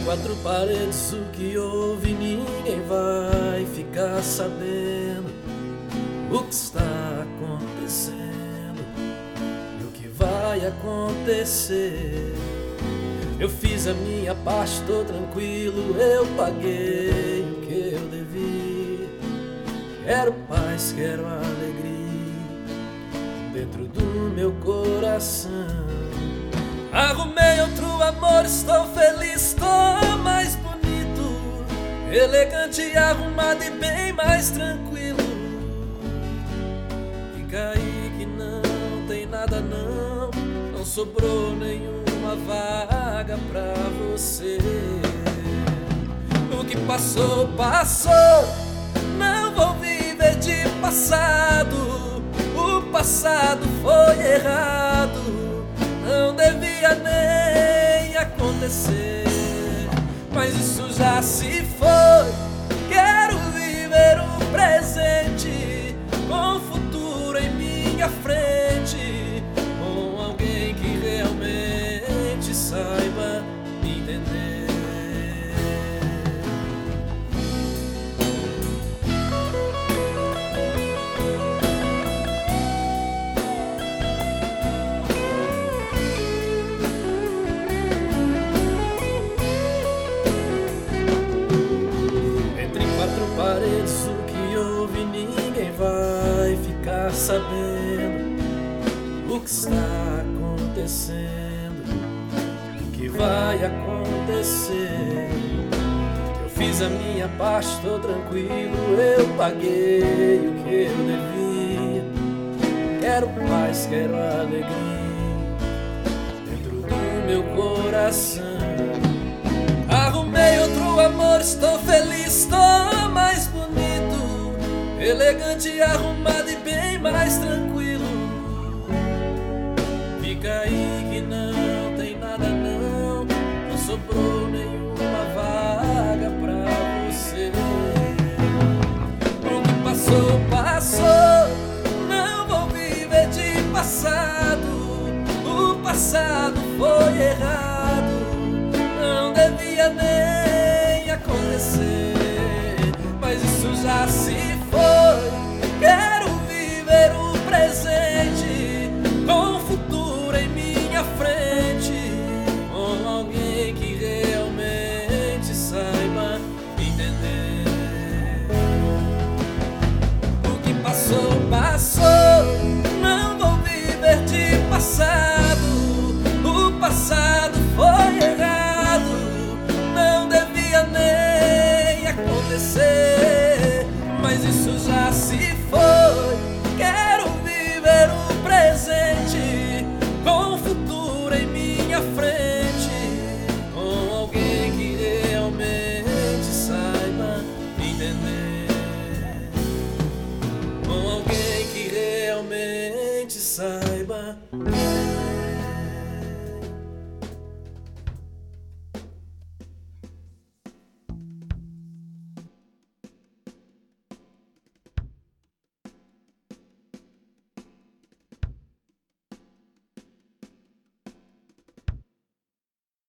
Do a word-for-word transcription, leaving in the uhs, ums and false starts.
quatro paredes o que houve, ninguém vai ficar sabendo o que está acontecendo e o que vai acontecer. Eu fiz a minha parte, tô tranquilo, eu paguei o que eu devia. Quero paz, quero alegria dentro do meu coração. Arrumei outro amor, estou feliz, estou mais bonito, elegante, arrumado e bem mais tranquilo. Fica aí que não tem nada não, não sobrou nenhuma vaga pra você. O que passou, passou, não vou viver de passado. O passado foi errado, não devia nem acontecer, mas isso já se foi. Quero viver o presente, com o futuro em minha frente, com alguém que realmente saiba entender. Paredes o que houve, ninguém vai ficar sabendo o que está acontecendo, o que vai acontecer. Eu fiz a minha parte, tô tranquilo, eu paguei o que eu devia. Quero paz, quero alegria dentro do meu coração. Arrumei outro amor, estou feliz, estou mais bonito, elegante, arrumado e bem mais tranquilo. Fica aí que não tem nada não, não sobrou nenhuma vaga pra você. O que passou, passou, não vou viver de passado. O passado foi errado, não devia nem acontecer, mas isso já se